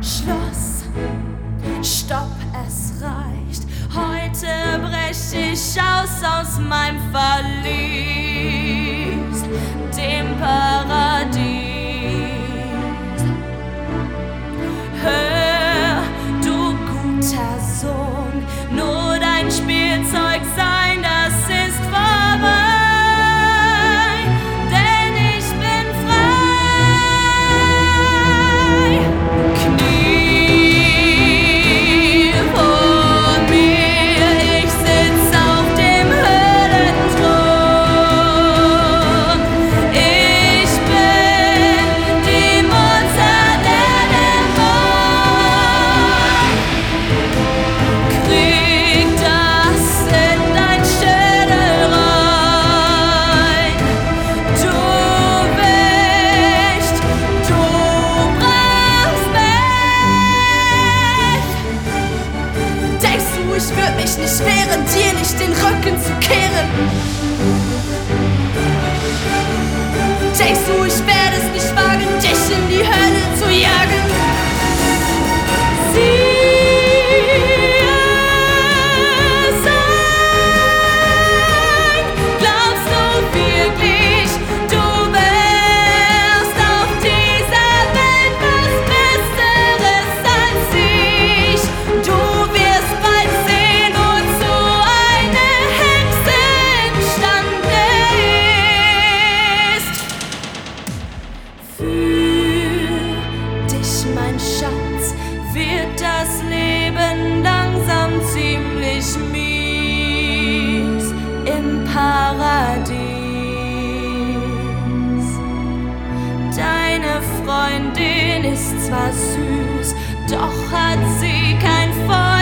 Schluss, stopp, es reicht. Heute brech ich aus meinem Verlies, dem Paradies. Hör, du guter Sohn, nur dein Spielzeug sein, das ist vorbei. Ich würd mich nicht wehren, dir nicht den Rücken zu kehren. Denkst du, ich werde es nicht wagen, dich in die Hölle zu jagen? Sieh es ein. Glaubst du wirklich, du wärst auf dieser Welt was Besseres als ich? Du wirst bald sehen, wozu eine Hexe imstande ist. Für dich, mein Schatz, wird das Leben langsam ziemlich mies im Paradies. Deine Freundin ist zwar süß, doch hat sie kein Feuer.